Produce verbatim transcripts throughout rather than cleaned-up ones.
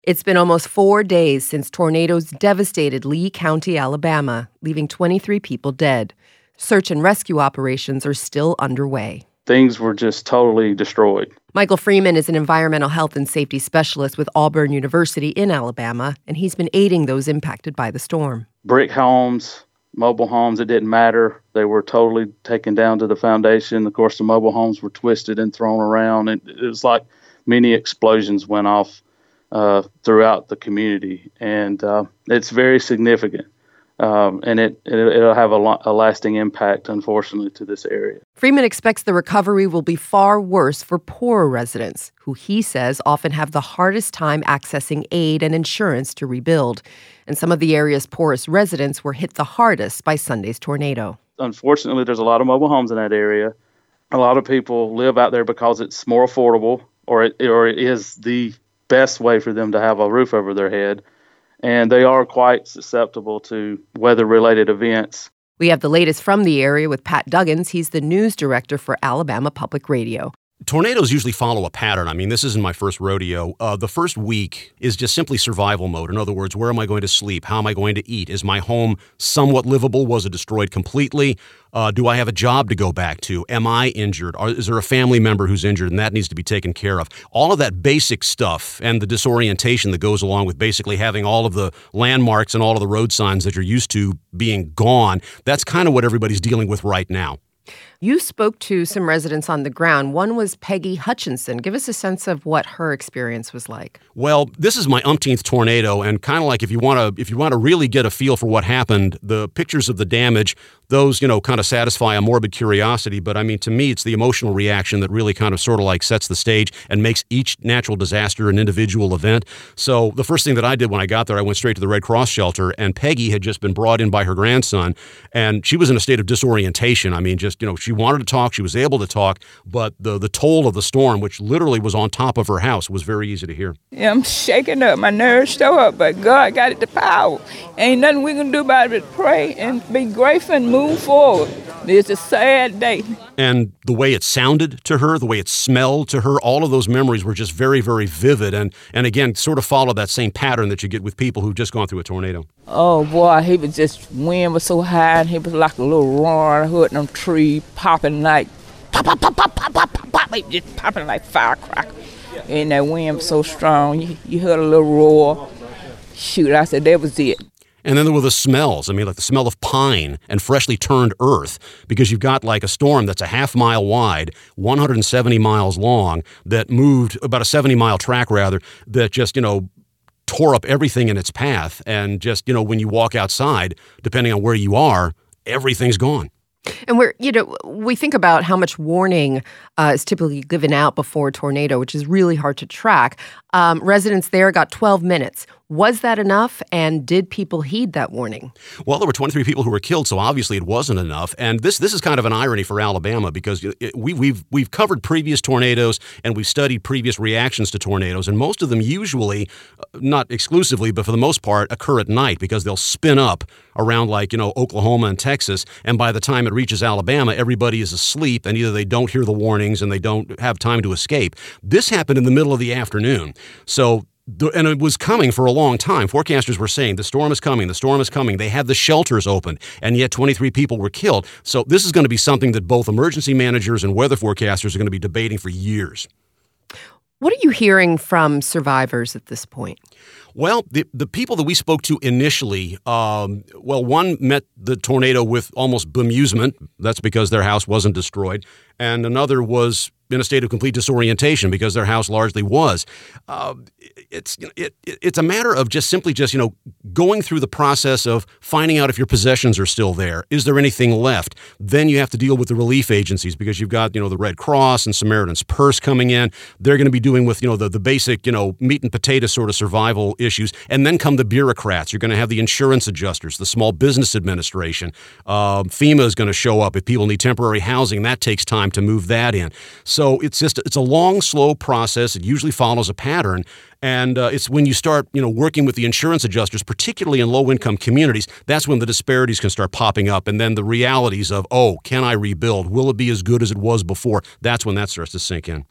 It's been almost four days since tornadoes devastated Lee County, Alabama, leaving twenty-three people dead. Search and rescue operations are still underway. Things were just totally destroyed. Michael Freeman is an environmental health and safety specialist with Auburn University in Alabama, and he's been aiding those impacted by the storm. Brick homes, mobile homes, it didn't matter. They were totally taken down to the foundation. Of course, the mobile homes were twisted and thrown around. And it was like many explosions went off uh, throughout the community. And uh, it's very significant. Um, and it, it, it'll have a, lo- a lasting impact, unfortunately, to this area. Freeman expects the recovery will be far worse for poorer residents, who he says often have the hardest time accessing aid and insurance to rebuild. And some of the area's poorest residents were hit the hardest by Sunday's tornado. Unfortunately, there's a lot of mobile homes in that area. A lot of people live out there because it's more affordable, or it, or it is the best way for them to have a roof over their head. And they are quite susceptible to weather-related events. We have the latest from the area with Pat Duggins. He's the news director for Alabama Public Radio. Tornadoes usually follow a pattern. I mean, this isn't my first rodeo. Uh, the first week is just simply survival mode. In other words, where am I going to sleep? How am I going to eat? Is my home somewhat livable? Was it destroyed completely? Uh, do I have a job to go back to? Am I injured? Or is there a family member who's injured and that needs to be taken care of? All of that basic stuff and the disorientation that goes along with basically having all of the landmarks and all of the road signs that you're used to being gone, that's kind of what everybody's dealing with right now. You spoke to some residents on the ground. One was Peggy Hutchinson. Give us a sense of what her experience was like. Well, this is my umpteenth tornado, and kind of like if you want to if you want to really get a feel for what happened, the pictures of the damage, those, you know, kind of satisfy a morbid curiosity. But I mean, to me, it's the emotional reaction that really kind of sort of like sets the stage and makes each natural disaster an individual event. So the first thing that I did when I got there, I went straight to the Red Cross shelter, and Peggy had just been brought in by her grandson, and she was in a state of disorientation. I mean, just, you know, she wanted to talk, she was able to talk, but the the toll of the storm, which literally was on top of her house, was very easy to hear. Yeah, I'm shaking up. My nerves so up, but God got it the power. Ain't nothing we can do about it but pray and be grateful and move forward. It's a sad day. And the way it sounded to her, the way it smelled to her, all of those memories were just very, very vivid. And, and again, sort of follow that same pattern that you get with people who've just gone through a tornado. Oh, boy, he was just, wind was so high, and he was like a little roaring hood in them tree, popping like, pop, pop, pop, pop, pop, pop, pop, pop, just popping like firecracker. And that wind was so strong, you, you heard a little roar. Shoot, I said, that was it. And then there were the smells. I mean, like the smell of pine and freshly turned earth, because you've got like a storm that's a half mile wide, one hundred seventy miles long, that moved about a seventy mile track rather, that just, you know, tore up everything in its path. And just, you know, when you walk outside, depending on where you are, everything's gone. And we're, you know, we think about how much warning uh, is typically given out before a tornado, which is really hard to track. Um, residents there got twelve minutes. Was that enough? And did people heed that warning? Well, there were twenty-three people who were killed, so obviously it wasn't enough. And this this is kind of an irony for Alabama, because it, we, we've we've covered previous tornadoes and we've studied previous reactions to tornadoes, and most of them usually, not exclusively, but for the most part, occur at night, because they'll spin up around like, you know, Oklahoma and Texas, and by the time it reaches Alabama, everybody is asleep, and either they don't hear the warnings and they don't have time to escape. This happened in the middle of the afternoon, so. And it was coming for a long time. Forecasters were saying, the storm is coming, the storm is coming. They had the shelters open, and yet twenty-three people were killed. So this is going to be something that both emergency managers and weather forecasters are going to be debating for years. What are you hearing from survivors at this point? Well, the the people that we spoke to initially, um, well, one met the tornado with almost bemusement. That's because their house wasn't destroyed. And another was in a state of complete disorientation because their house largely was. Uh, it's it, it it's a matter of just simply just, you know, going through the process of finding out if your possessions are still there. Is there anything left? Then you have to deal with the relief agencies, because you've got, you know, the Red Cross and Samaritan's Purse coming in. They're going to be doing with, you know, the, the basic, you know, meat and potato sort of survival issues. And then come the bureaucrats. You're going to have the insurance adjusters, the Small Business Administration. Uh, FEMA is going to show up if people need temporary housing. That takes time to move that in. So it's just it's a long, slow process. It usually follows a pattern. And uh, it's when you start, you know, working with the insurance adjusters, particularly in low-income communities, that's when the disparities can start popping up. And then the realities of, oh, can I rebuild? Will it be as good as it was before? That's when that starts to sink in.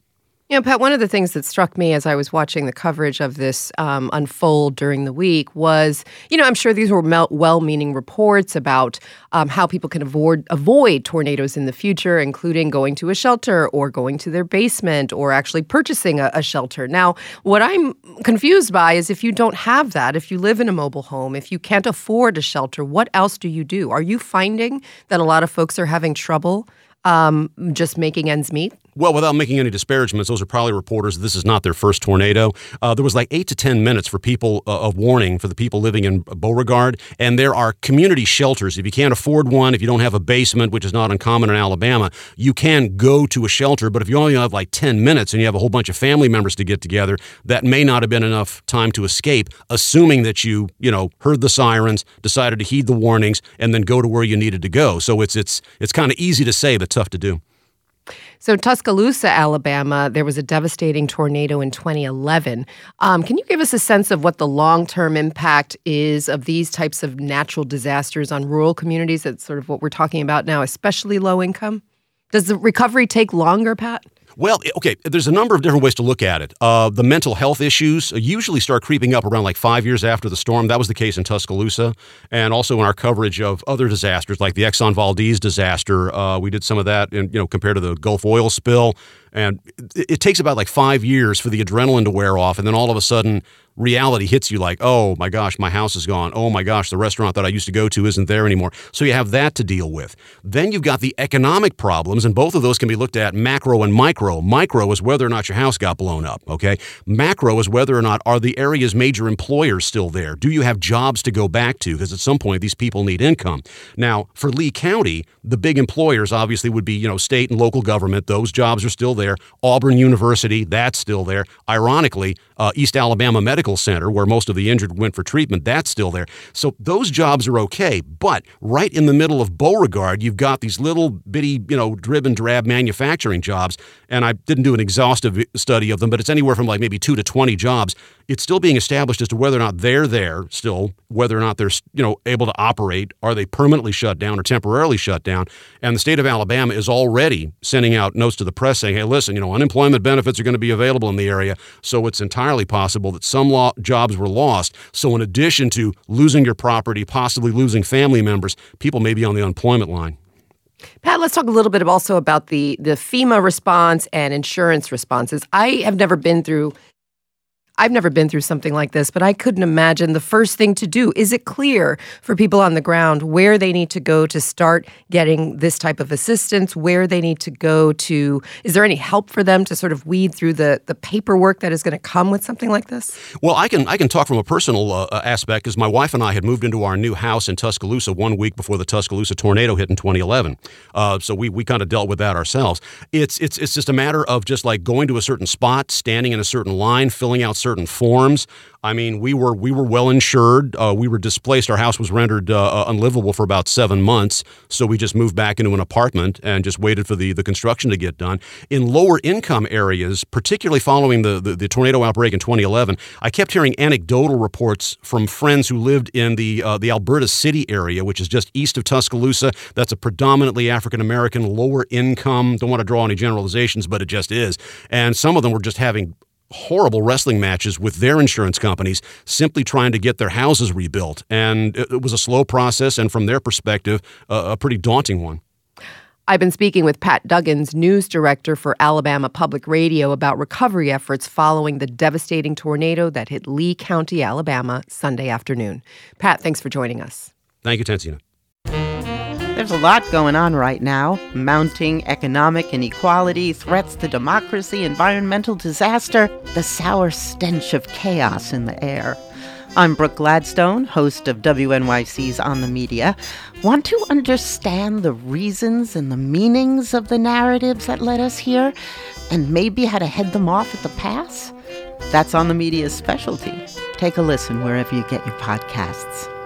You know, Pat, one of the things that struck me as I was watching the coverage of this um, unfold during the week was, you know, I'm sure these were mel- well-meaning reports about um, how people can avoid avoid tornadoes in the future, including going to a shelter or going to their basement or actually purchasing a, a shelter. Now, what I'm confused by is if you don't have that, if you live in a mobile home, if you can't afford a shelter, what else do you do? Are you finding that a lot of folks are having trouble um, just making ends meet? Well, without making any disparagements, those are probably reporters. This is not their first tornado. Uh, there was like eight to ten minutes for people uh, of warning for the people living in Beauregard. And there are community shelters. If you can't afford one, if you don't have a basement, which is not uncommon in Alabama, you can go to a shelter. But if you only have like ten minutes and you have a whole bunch of family members to get together, that may not have been enough time to escape, assuming that you, you know, heard the sirens, decided to heed the warnings, and then go to where you needed to go. So it's it's it's kind of easy to say, but tough to do. So Tuscaloosa, Alabama, there was a devastating tornado in twenty eleven. Um, can you give us a sense of what the long-term impact is of these types of natural disasters on rural communities? That's sort of what we're talking about now, especially low income. Does the recovery take longer, Pat? Well, okay, there's a number of different ways to look at it. Uh, the mental health issues usually start creeping up around like five years after the storm. That was the case in Tuscaloosa. And also in our coverage of other disasters like the Exxon Valdez disaster. Uh, we did some of that in, you know, compared to the Gulf oil spill. And it, it takes about like five years for the adrenaline to wear off. And then all of a sudden, reality hits you like, oh my gosh, my house is gone. Oh my gosh, the restaurant that I used to go to isn't there anymore. So you have that to deal with. Then you've got the economic problems, and both of those can be looked at macro and micro. Micro is whether or not your house got blown up, okay? Macro is whether or not are the area's major employers still there? Do you have jobs to go back to? Because at some point, these people need income. Now, for Lee County, the big employers obviously would be, you know, state and local government. Those jobs are still there. Auburn University, that's still there. Ironically, uh, East Alabama Medical Center, where most of the injured went for treatment, that's still there. So those jobs are okay. But right in the middle of Beauregard, you've got these little bitty, you know, drib and drab manufacturing jobs. And I didn't do an exhaustive study of them, but it's anywhere from like maybe two to twenty jobs. It's still being established as to whether or not they're there still, whether or not they're, you know, able to operate. Are they permanently shut down or temporarily shut down? And the state of Alabama is already sending out notes to the press saying, hey, listen, you know, unemployment benefits are going to be available in the area. So it's entirely possible that some law- jobs were lost. So in addition to losing your property, possibly losing family members, people may be on the unemployment line. Pat, let's talk a little bit also about the, the FEMA response and insurance responses. I have never been through I've never been through something like this, but I couldn't imagine the first thing to do. Is it clear for people on the ground where they need to go to start getting this type of assistance, where they need to go to? Is there any help for them to sort of weed through the, the paperwork that is going to come with something like this? Well, I can I can talk from a personal uh, aspect because my wife and I had moved into our new house in Tuscaloosa one week before the Tuscaloosa tornado hit in twenty eleven. Uh, so we we kind of dealt with that ourselves. It's it's it's just a matter of just like going to a certain spot, standing in a certain line, filling out certain forms. I mean, we were we were well insured. Uh, we were displaced. Our house was rendered uh, unlivable for about seven months. So we just moved back into an apartment and just waited for the, the construction to get done. In lower income areas, particularly following the, the, the tornado outbreak in twenty eleven, I kept hearing anecdotal reports from friends who lived in the uh, the Alberta City area, which is just east of Tuscaloosa. That's a predominantly African-American, lower income. Don't want to draw any generalizations, but it just is. And some of them were just having horrible wrestling matches with their insurance companies, simply trying to get their houses rebuilt. And it was a slow process, and from their perspective, uh, a pretty daunting one. I've been speaking with Pat Duggins, news director for Alabama Public Radio, about recovery efforts following the devastating tornado that hit Lee County, Alabama, Sunday afternoon. Pat, thanks for joining us. Thank you, Tensina. There's a lot going on right now. Mounting economic inequality, threats to democracy, environmental disaster, the sour stench of chaos in the air. I'm Brooke Gladstone, host of W N Y C's On the Media. Want to understand the reasons and the meanings of the narratives that led us here, and maybe how to head them off at the pass? That's On the Media's specialty. Take a listen wherever you get your podcasts.